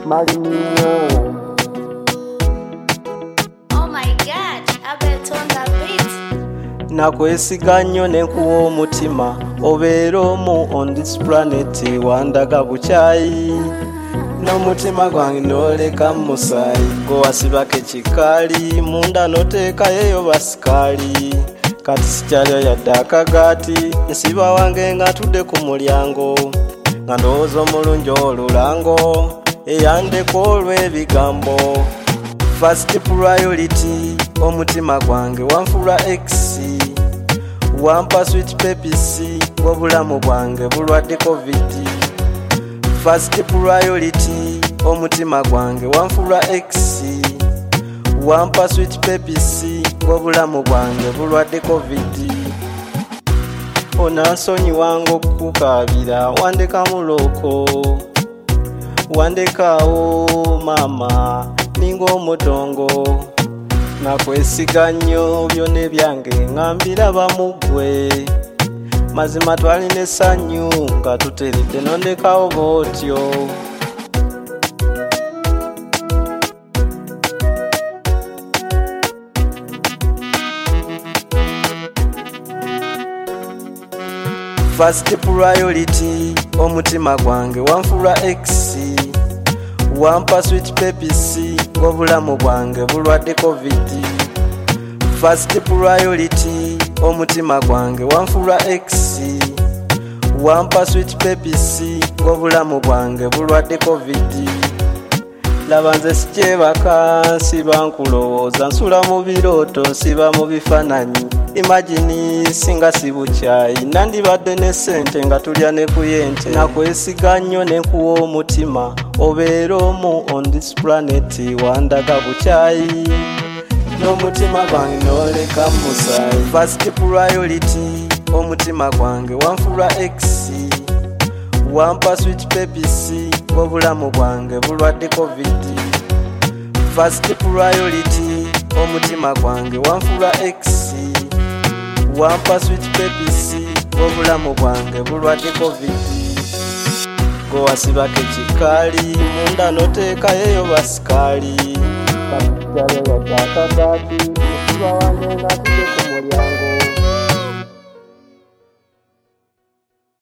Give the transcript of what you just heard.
Malinyo. Oh my God, Abel on the beat. Nakwesiga nnyo ne nkuwa omutima obeera omu on this planet wandaga bukyayi n'omutima gwange noleka musaayi gwe wasibako ekikaali munda noteekayo basikaali kati sikyalyo yadde akagaati nsiba wange nga ntudde ku mulyango nga ndowooza omulungi olulango eyandeka olw'ebigambo first priority omutima gwange wanfula x wampa sweet pepisi w'obulamu bwange bulwadde covid first priority omutima gwange wanfula x wampa sweet pepisi w'obulamu bwange bulwadde covid onansonyi wange okukukaabira wandeka muloko wandekaawo maama ninga omutongo nakwesiga nnyo byonna ebyange ngambira bamugwe mazima twalina essanyu nga tuteredde nondekawo bwotyo first priority omutima gwange wanfula x wampa sweet pepisi w'obulamu bwange bulwadde covid first priority omutima gwange wanfula x wampa sweet pepisi w'obulamu bwange bulwadde covid laba nze sikyebaka nsiba nkulowooza nsula mu birooto nsiba mu bifaananyi imagini singa sibukyayi nandibadde ne ssente nga tulya ne kuyente nakwesiga nnyo ne nkuwa omutima obeera omu on this planet wandaga bukyayi n'omutima gwange noleka musaayi first priority omutima gwange wanfula x wampa sweet pepisi w'obulamu bwange bulwadde covid first priority omutima gwange wanfula x wampa sweet pepisi w'obulamu bwange bulwadde covid gwe wasibako ekikaali munda noteekayo basikaali kakujjalo yadde akagaati musiba wange nga tuje ku mulyango